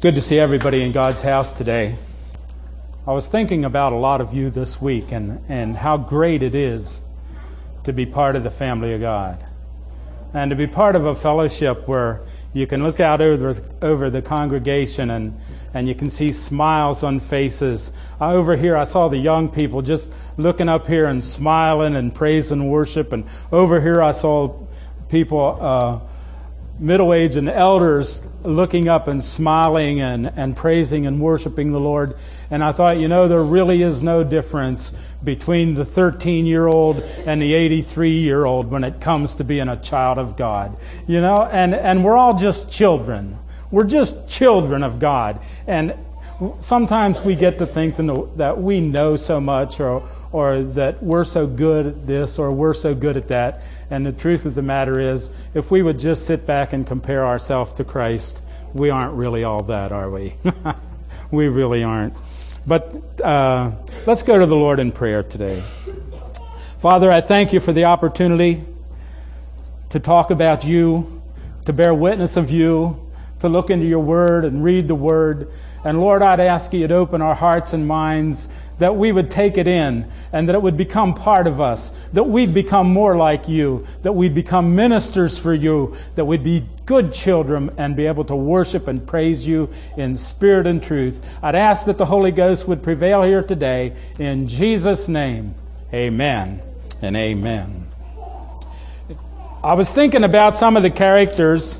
Good to see everybody in God's house today. I was thinking about a lot of you this week and how great it is to be part of the family of God. And to be part of a fellowship where you can look out over the congregation and you can see smiles on faces. Over here I saw the young people just looking up here and smiling and praise and worship. And over here I saw people, middle-aged and elders, looking up and smiling and praising and worshiping the Lord. And I thought, there really is no difference between the 13-year-old and the 83-year-old when it comes to being a child of God. And we're all just children. We're just children of God. And sometimes we get to think that we know so much or that we're so good at this or we're so good at that. And the truth of the matter is, if we would just sit back and compare ourselves to Christ, we aren't really all that, are we? We really aren't. But let's go to the Lord in prayer today. Father, I thank you for the opportunity to talk about you, to bear witness of you, to look into your word and read the word. And Lord, I'd ask you to open our hearts and minds that we would take it in and that it would become part of us, that we'd become more like you, that we'd become ministers for you, that we'd be good children and be able to worship and praise you in spirit and truth. I'd ask that the Holy Ghost would prevail here today. In Jesus' name, amen and amen. I was thinking about some of the characters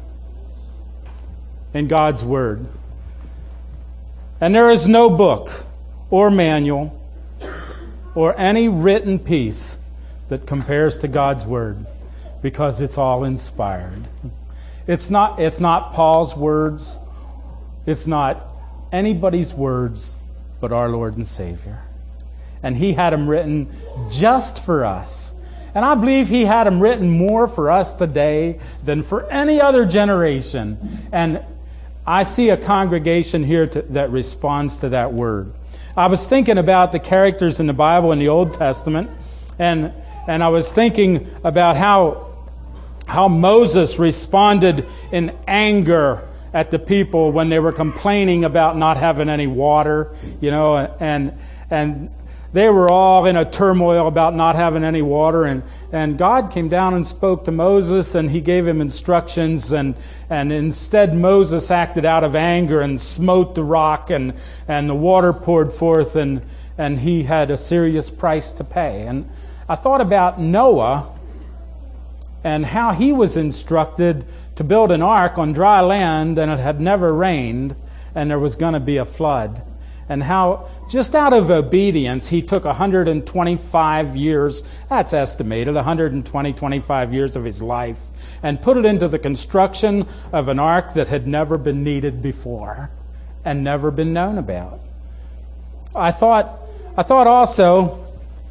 in God's Word. And there is no book or manual or any written piece that compares to God's Word, because it's all inspired. It's not Paul's words. It's not anybody's words but our Lord and Savior. And He had them written just for us. And I believe He had them written more for us today than for any other generation. And I see a congregation here that responds to that word. I was thinking about the characters in the Bible in the Old Testament, and I was thinking about how Moses responded in anger at the people when they were complaining about not having any water, and they were all in a turmoil about not having any water, and God came down and spoke to Moses, and He gave him instructions, and instead Moses acted out of anger and smote the rock, and the water poured forth, and he had a serious price to pay. And I thought about Noah and how he was instructed to build an ark on dry land, and it had never rained, and there was going to be a flood. And how, just out of obedience, he took 125 years, that's estimated, 25 years of his life, and put it into the construction of an ark that had never been needed before and never been known about. I thought also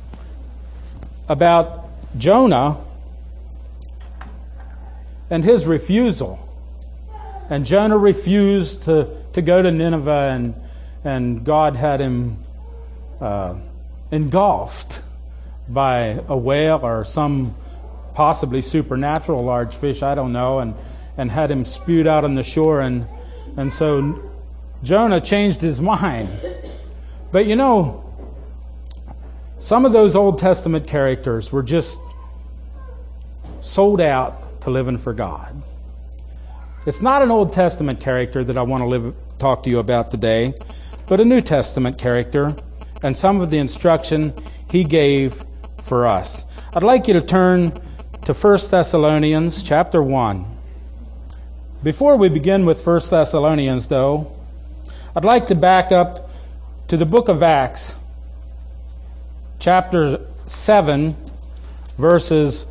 about Jonah and his refusal. And Jonah refused to go to Nineveh, and God had him engulfed by a whale or some possibly supernatural large fish, I don't know, and had him spewed out on the shore. And so Jonah changed his mind. But some of those Old Testament characters were just sold out to living for God. It's not an Old Testament character that I want to talk to you about today, but a New Testament character and some of the instruction he gave for us. I'd like you to turn to 1 Thessalonians chapter 1. Before we begin with 1 Thessalonians, though, I'd like to back up to the book of Acts, chapter 7, verses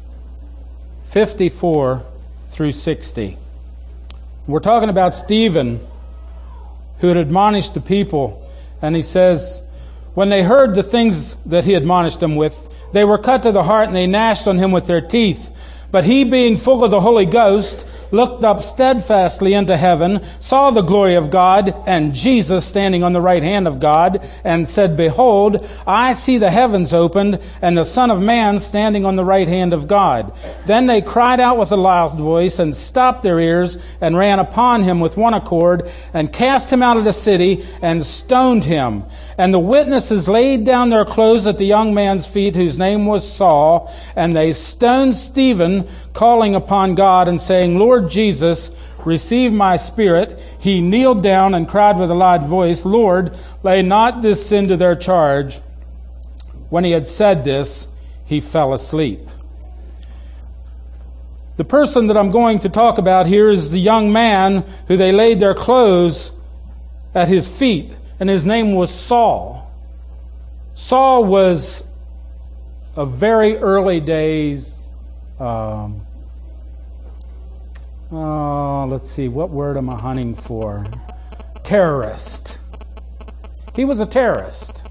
54 through 60. We're talking about Stephen, who had admonished the people, and he says, when they heard the things that he admonished them with, they were cut to the heart, and they gnashed on him with their teeth. But he, being full of the Holy Ghost, looked up steadfastly into heaven, saw the glory of God, and Jesus standing on the right hand of God, and said, Behold, I see the heavens opened, and the Son of Man standing on the right hand of God. Then they cried out with a loud voice, and stopped their ears, and ran upon him with one accord, and cast him out of the city, and stoned him. And the witnesses laid down their clothes at the young man's feet, whose name was Saul, and they stoned Stephen, calling upon God and saying, Lord Jesus, receive my spirit. He kneeled down and cried with a loud voice, Lord, lay not this sin to their charge. When he had said this, he fell asleep. The person that I'm going to talk about here is the young man who they laid their clothes at his feet, and his name was Saul. Saul was a very early days let's see, what word am I hunting for? Terrorist. He was a terrorist.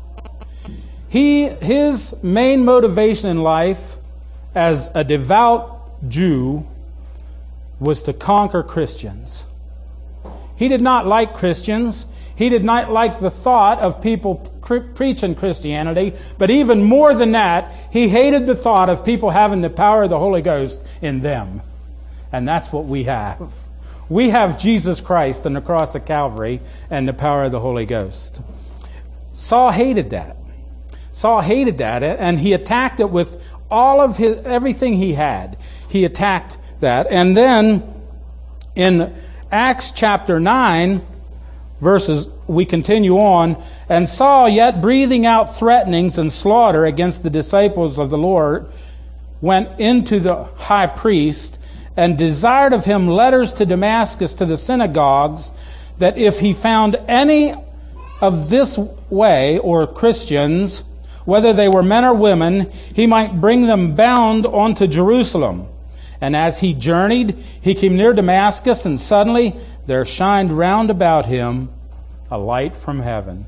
His main motivation in life as a devout Jew was to conquer Christians. He did not like Christians. He did not like the thought of people preaching Christianity. But even more than that, he hated the thought of people having the power of the Holy Ghost in them. And that's what we have. We have Jesus Christ and the cross of Calvary and the power of the Holy Ghost. Saul hated that. Saul hated that, and he attacked it with all of everything he had. He attacked that. And then in Acts chapter 9, we continue on, and Saul, yet breathing out threatenings and slaughter against the disciples of the Lord, went into the high priest and desired of him letters to Damascus to the synagogues, that if he found any of this way, or Christians, whether they were men or women, he might bring them bound onto Jerusalem. And as he journeyed, he came near Damascus, and suddenly there shined round about him a light from heaven.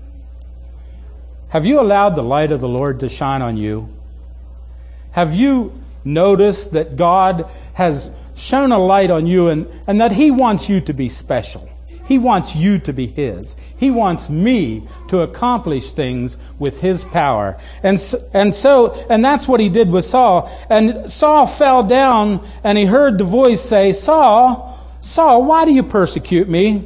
Have you allowed the light of the Lord to shine on you? Have you noticed that God has shone a light on you, and that He wants you to be special? He wants you to be His. He wants me to accomplish things with His power. And that's what He did with Saul. And Saul fell down, and he heard the voice say, Saul, Saul, why do you persecute me?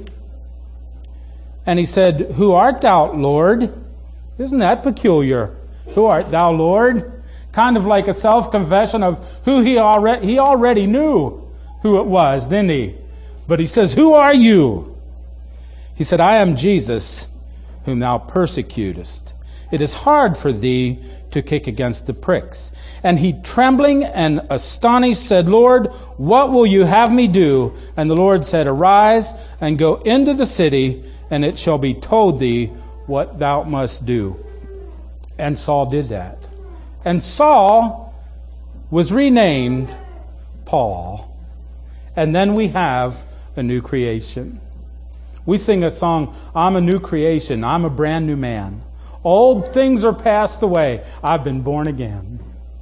And he said, Who art thou, Lord? Isn't that peculiar? Who art thou, Lord? Kind of like a self-confession of who he already knew who it was, didn't he? But he says, Who are you? He said, I am Jesus, whom thou persecutest. It is hard for thee to kick against the pricks. And he, trembling and astonished, said, Lord, what will you have me do? And the Lord said, Arise and go into the city, and it shall be told thee what thou must do. And Saul did that. And Saul was renamed Paul. And then we have a new creation. We sing a song, I'm a new creation. I'm a brand new man. Old things are passed away. I've been born again.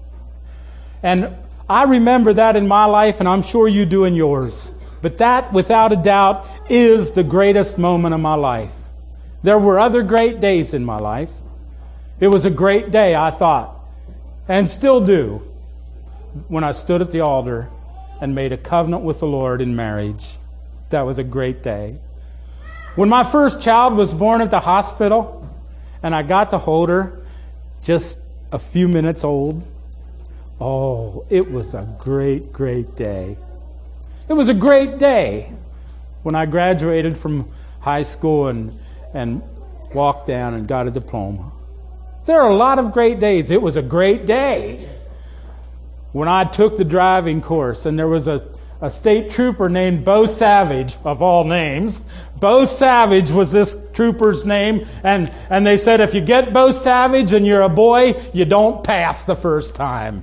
And I remember that in my life, and I'm sure you do in yours. But that, without a doubt, is the greatest moment of my life. There were other great days in my life. It was a great day, I thought, and still do, when I stood at the altar and made a covenant with the Lord in marriage. That was a great day. When my first child was born at the hospital, and I got to hold her, just a few minutes old, oh, it was a great, great day. It was a great day when I graduated from high school and walked down and got a diploma. There are a lot of great days. It was a great day when I took the driving course, and there was a state trooper named Bo Savage, of all names. Bo Savage was this trooper's name, and they said if you get Bo Savage and you're a boy, you don't pass the first time.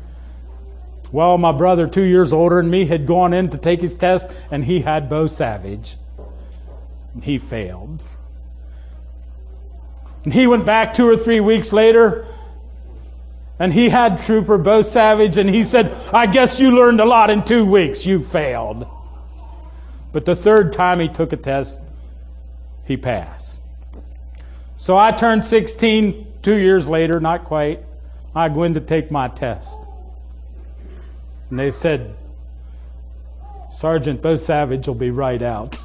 Well, my brother, 2 years older than me, had gone in to take his test, and he had Bo Savage. He failed. And he went back 2 or 3 weeks later, And he had Trooper Bo Savage, and he said, I guess you learned a lot in 2 weeks. You failed. But the third time he took a test, he passed. So I turned 16 2 years later, not quite. I go in to take my test. And they said, Sergeant Bo Savage will be right out.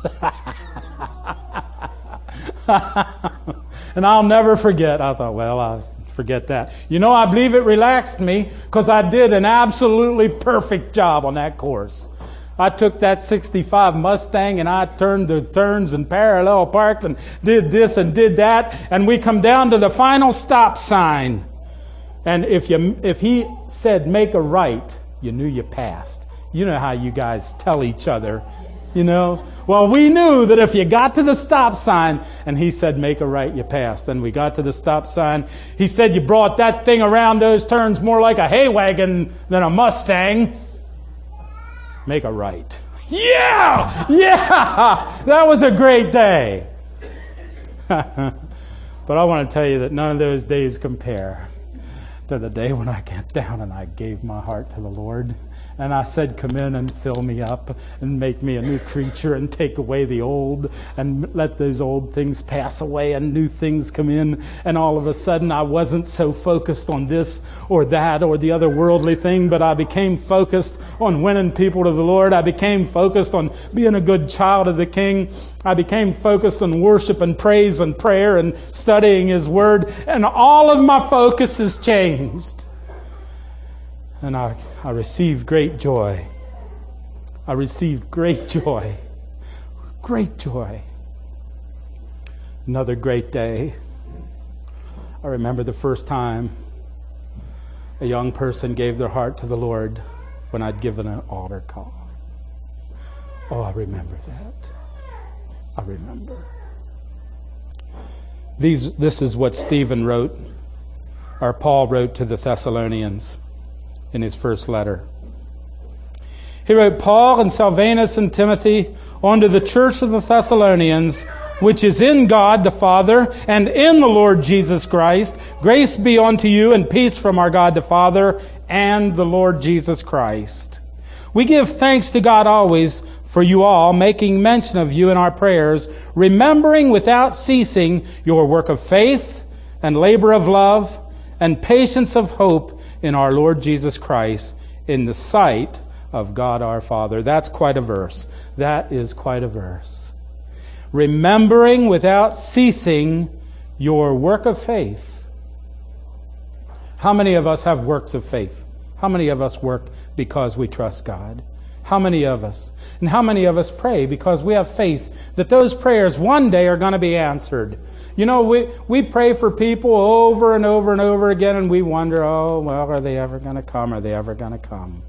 And I'll never forget. I thought, well, I'll forget that. You know, I believe it relaxed me because I did an absolutely perfect job on that course. I took that 65 Mustang and I turned the turns and parallel parked and did this and did that. And we come down to the final stop sign. And if he said make a right, you knew you passed. You know how you guys tell each other, you know. Well, we knew that if you got to the stop sign and he said make a right, you passed. Then we got to the stop sign. He said you brought that thing around those turns more like a hay wagon than a Mustang. Make a right. Yeah! Yeah! That was a great day. But I want to tell you that none of those days compare to the day when I got down and I gave my heart to the Lord. And I said, come in and fill me up and make me a new creature and take away the old and let those old things pass away and new things come in. And all of a sudden I wasn't so focused on this or that or the other worldly thing, but I became focused on winning people to the Lord. I became focused on being a good child of the King. I became focused on worship and praise and prayer and studying His Word. And all of my focus has changed. And I received great joy. I received great joy. Great joy. Another great day. I remember the first time a young person gave their heart to the Lord when I'd given an altar call. Oh, I remember that. I remember. This is what Stephen wrote, or Paul wrote to the Thessalonians in his first letter. He wrote, Paul and Silvanus and Timothy unto the church of the Thessalonians, which is in God the Father and in the Lord Jesus Christ. Grace be unto you and peace from our God the Father and the Lord Jesus Christ. We give thanks to God always for you all, making mention of you in our prayers, remembering without ceasing your work of faith and labor of love and patience of hope in our Lord Jesus Christ in the sight of God our Father. That's quite a verse. That is quite a verse. Remembering without ceasing your work of faith. How many of us have works of faith? How many of us work because we trust God? How many of us? And how many of us pray because we have faith that those prayers one day are going to be answered? You know, we pray for people over and over and over again, and we wonder, oh, well, are they ever going to come? Are they ever going to come?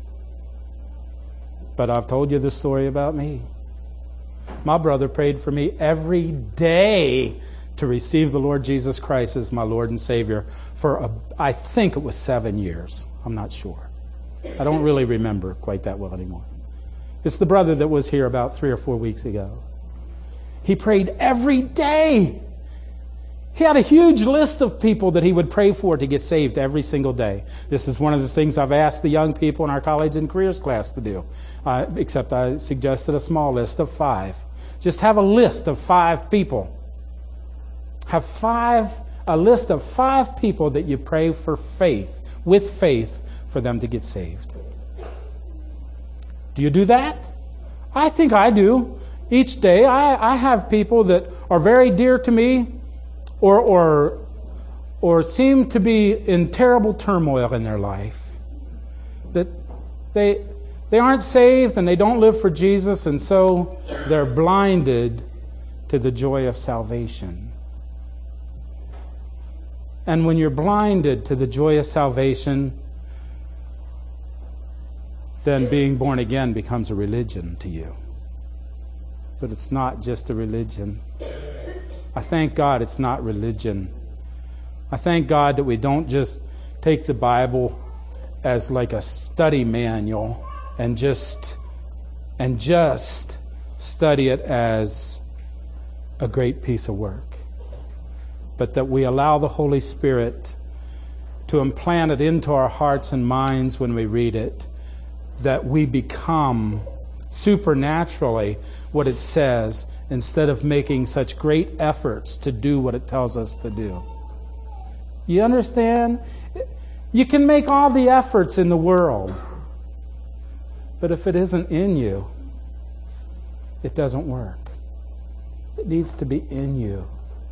But I've told you the story about me. My brother prayed for me every day to receive the Lord Jesus Christ as my Lord and Savior for, I think it was 7 years. I'm not sure. I don't really remember quite that well anymore. It's the brother that was here about 3 or 4 weeks ago. He prayed every day. He had a huge list of people that he would pray for to get saved every single day. This is one of the things I've asked the young people in our college and careers class to do. Except I suggested a small list of 5. Just have a list of 5 people. Have a list of 5 people that you pray for with faith for them to get saved. Do you do that? I think I do. Each day I have people that are very dear to me or seem to be in terrible turmoil in their life. That they aren't saved and they don't live for Jesus, and so they're blinded to the joy of salvation. And when you're blinded to the joy of salvation, then being born again becomes a religion to you. But it's not just a religion. I thank God it's not religion. I thank God that we don't just take the Bible as like a study manual and just study it as a great piece of work, but that we allow the Holy Spirit to implant it into our hearts and minds when we read it, that we become supernaturally what it says instead of making such great efforts to do what it tells us to do. You understand? You can make all the efforts in the world, but if it isn't in you, it doesn't work. It needs to be in you.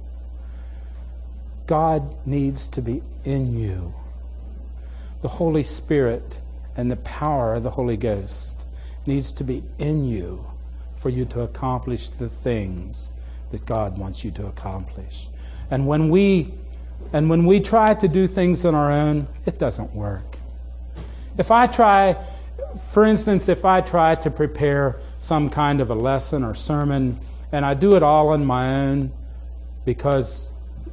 God needs to be in you. The Holy Spirit and the power of the Holy Ghost needs to be in you for you to accomplish the things that God wants you to accomplish. And when we try to do things on our own, it doesn't work. For instance, if I try to prepare some kind of a lesson or sermon, and I do it all on my own because,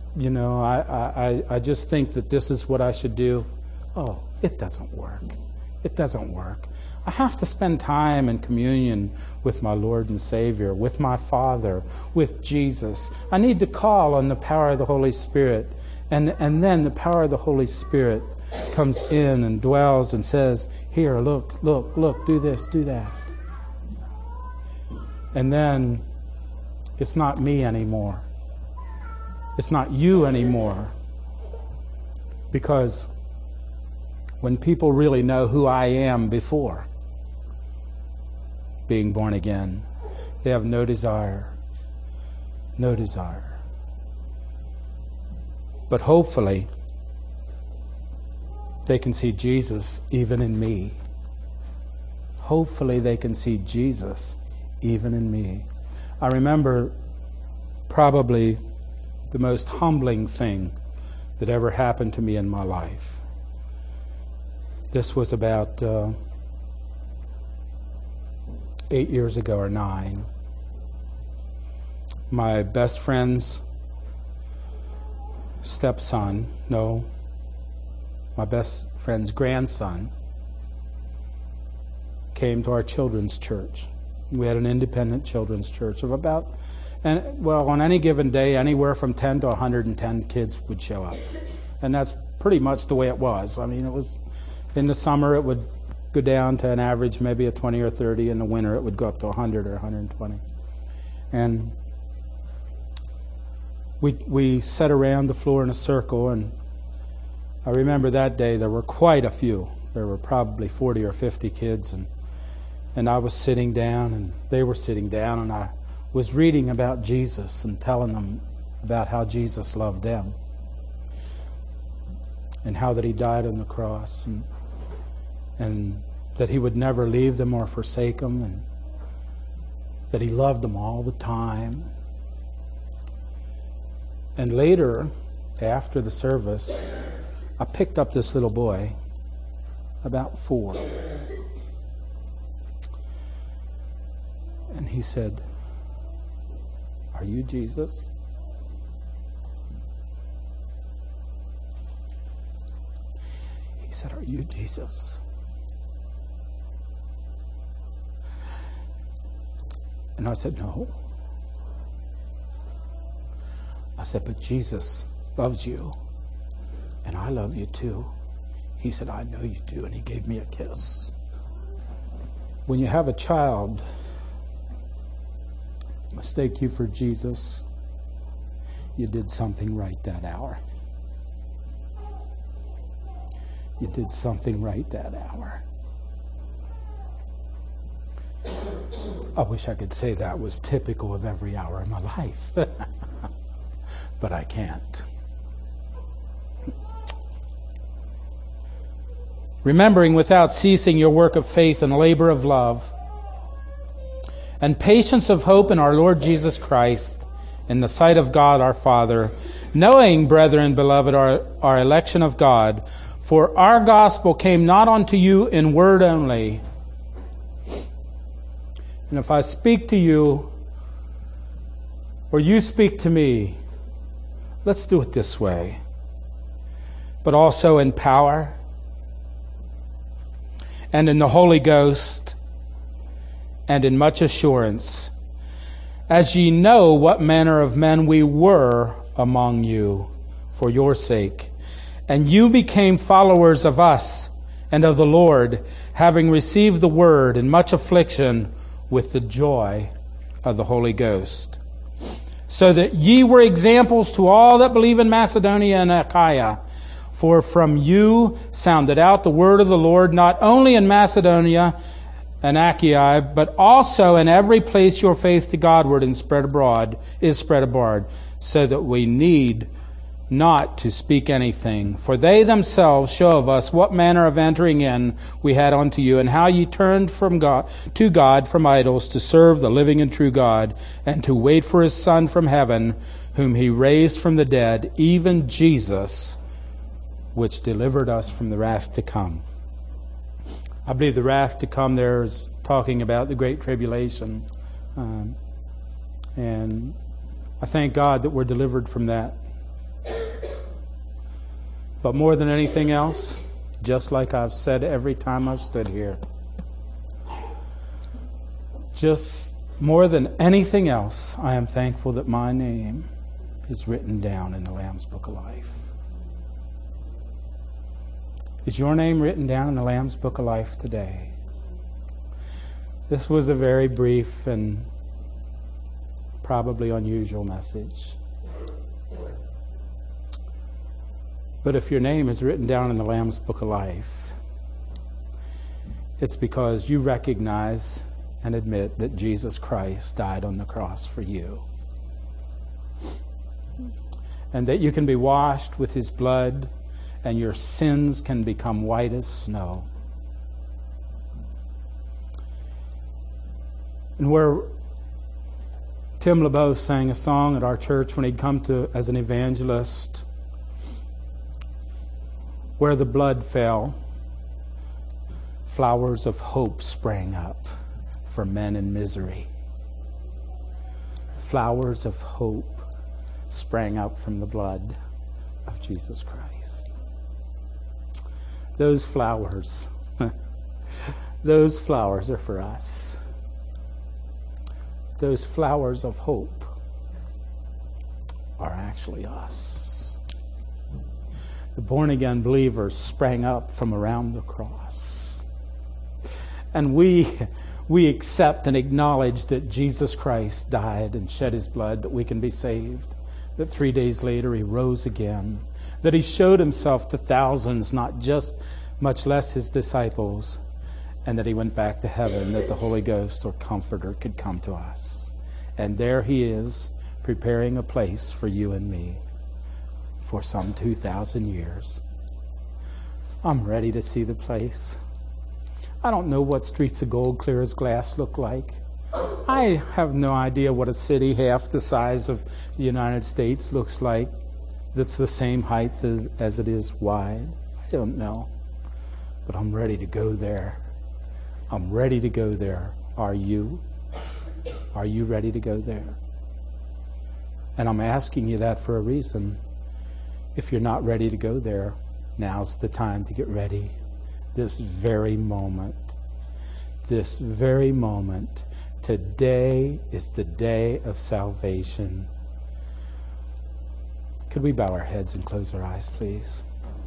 I just think that this is what I should do, it doesn't work. It doesn't work. I have to spend time in communion with my Lord and Savior, with my Father, with Jesus. I need to call on the power of the Holy Spirit. And then the power of the Holy Spirit comes in and dwells and says, here, look, do this, do that. And then it's not me anymore. It's not you anymore. Because when people really know who I am before being born again, they have no desire. But hopefully, they can see Jesus even in me. Hopefully, they can see Jesus even in me. I remember probably the most humbling thing that ever happened to me in my life. This was about 8 years ago or 9. My best friend's my best friend's grandson came to our children's church. We had an independent children's church of on any given day, anywhere from 10 to 110 kids would show up. And that's pretty much the way it was. I mean, it was in the summer, it would go down to an average maybe of 20 or 30. In the winter, it would go up to 100 or 120. And we sat around the floor in a circle, and I remember that day there were quite a few. There were probably 40 or 50 kids, and I was sitting down, and they were sitting down, and I was reading about Jesus and telling them about how Jesus loved them and how that he died on the cross and that he would never leave them or forsake them, and that he loved them all the time. And later, after the service, I picked up this little boy, about 4. And he said, "Are you Jesus?" He said, "Are you Jesus?" And I said, "No." I said, "But Jesus loves you, and I love you too." He said, "I know you do," and he gave me a kiss. When you have a child mistake you for Jesus, you did something right that hour. You did something right that hour. I wish I could say that was typical of every hour of my life. But I can't. Remembering without ceasing your work of faith and labor of love, and patience of hope in our Lord Jesus Christ, in the sight of God our Father, knowing, brethren, beloved, our election of God, for our gospel came not unto you in word only. And if I speak to you, or you speak to me, let's do it this way. But also in power, and in the Holy Ghost, and in much assurance, as ye know what manner of men we were among you for your sake. And you became followers of us and of the Lord, having received the word in much affliction with the joy of the Holy Ghost. So that ye were examples to all that believe in Macedonia and Achaia. For from you sounded out the word of the Lord, not only in Macedonia and Achaia, but also in every place your faith to Godward is spread abroad, so that we need not to speak anything. For they themselves show of us what manner of entering in we had unto you, and how ye turned from God to God from idols, to serve the living and true God, and to wait for his Son from heaven, whom he raised from the dead, even Jesus, which delivered us from the wrath to come. I believe the wrath to come there is talking about the Great Tribulation. And I thank God that we're delivered from that. But more than anything else, just like I've said every time I've stood here, just more than anything else, I am thankful that my name is written down in the Lamb's Book of Life. Is your name written down in the Lamb's Book of Life today? This was a very brief and probably unusual message. But if your name is written down in the Lamb's Book of Life, it's because you recognize and admit that Jesus Christ died on the cross for you. And that you can be washed with his blood, and your sins can become white as snow. And where Tim LeBeau sang a song at our church when he'd come to as an evangelist, where the blood fell, flowers of hope sprang up for men in misery. Flowers of hope sprang up from the blood of Jesus Christ. Those flowers are for us. Those flowers of hope are actually us. The born-again believers sprang up from around the cross. And we accept and acknowledge that Jesus Christ died and shed his blood that we can be saved. That 3 days later he rose again. That he showed himself to thousands, not just, much less his disciples. And that he went back to heaven, that the Holy Ghost or Comforter could come to us. And there he is, preparing a place for you and me. For some 2,000 years. I'm ready to see the place. I don't know what streets of gold clear as glass look like. I have no idea what a city half the size of the United States looks like that's the same height as it is wide. I don't know. But I'm ready to go there. I'm ready to go there. Are you? Are you ready to go there? And I'm asking you that for a reason. If you're not ready to go there, now's the time to get ready. This very moment. This very moment. Today is the day of salvation. Could we bow our heads and close our eyes, please?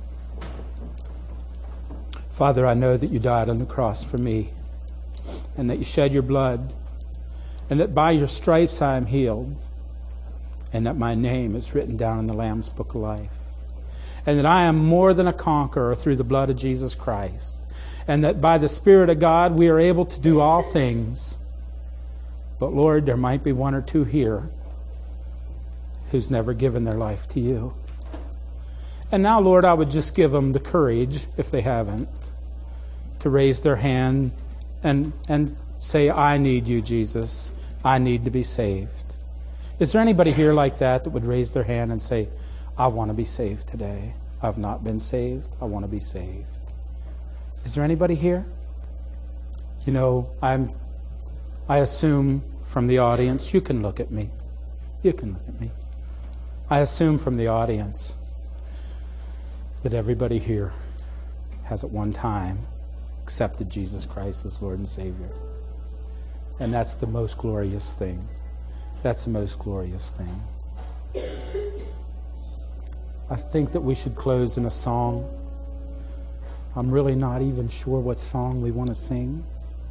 Father, I know that you died on the cross for me, and that you shed your blood, and that by your stripes I am healed, and that my name is written down in the Lamb's Book of Life, and that I am more than a conqueror through the blood of Jesus Christ, and that by the Spirit of God we are able to do all things. But Lord, there might be one or two here who's never given their life to you. And now, Lord, I would just give them the courage, if they haven't, to raise their hand and say, I need you, Jesus. I need to be saved. Is there anybody here like that would raise their hand and say, I want to be saved today. I've not been saved. I want to be saved. Is there anybody here? You know, I assume from the audience, you can look at me. You can look at me. I assume from the audience that everybody here has at one time accepted Jesus Christ as Lord and Savior. And that's the most glorious thing. That's the most glorious thing. I think that we should close in a song. I'm really not even sure what song we want to sing,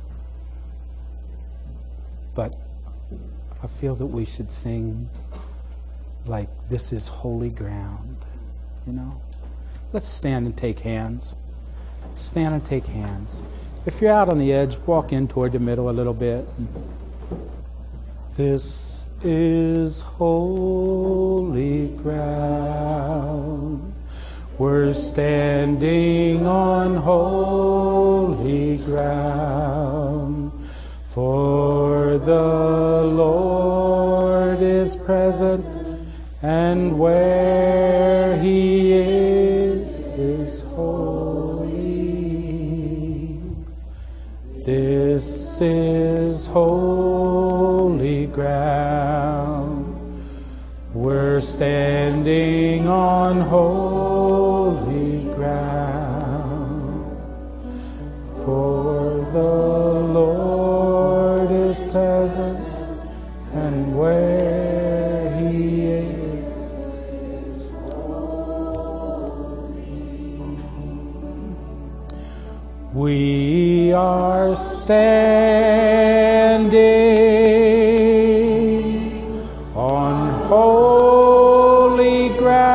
but I feel that we should sing like this is holy ground, you know? Let's stand and take hands. Stand and take hands. If you're out on the edge, walk in toward the middle a little bit. This is holy ground. We're standing on holy ground. For the Lord is present, and where He is holy. This is holy ground. We're standing on holy ground. For the Lord is present, and where He is we are standing on holy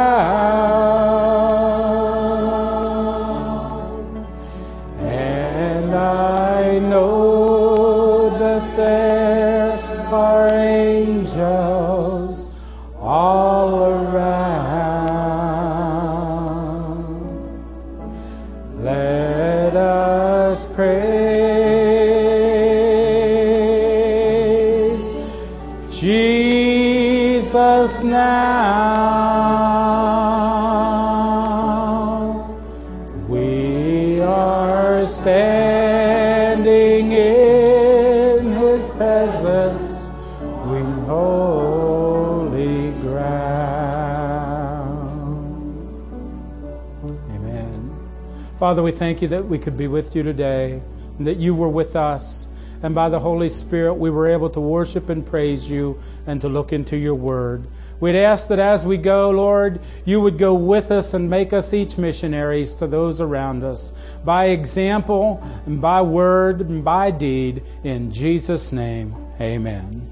ground, and I know that there are angels all around. Let us praise Jesus now. We are standing in His presence, we holy ground. Amen. Father, we thank You that we could be with You today, and that You were with us. And by the Holy Spirit, we were able to worship and praise You and to look into Your Word. We'd ask that as we go, Lord, You would go with us and make us each missionaries to those around us, by example, and by word, and by deed. In Jesus' name, amen.